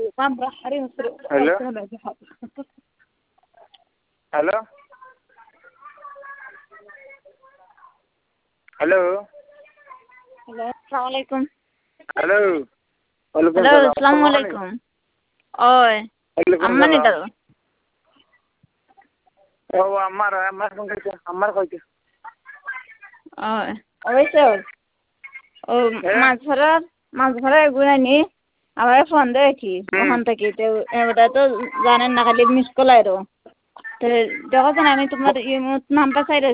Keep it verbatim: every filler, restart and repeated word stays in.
hello hello hello hello আসসালামু আলাইকুম hello ওয়ালাইকুম হ্যালো সালাম আসসালামু আলাইকুম ওই ওয়ালাইকুম আম্মানি সালাম দাও ও আমার আমার ফোন করছে আমার কইছে ওই অবশ্য ও মাছ ধরার মাছ ধরার গুণানি আবার ফোন দেয় কি ওখান থেকে তো ওটা তো জানেন না খালি মিস কল আইরো তো দেখো আমি তোমার নামটা চাই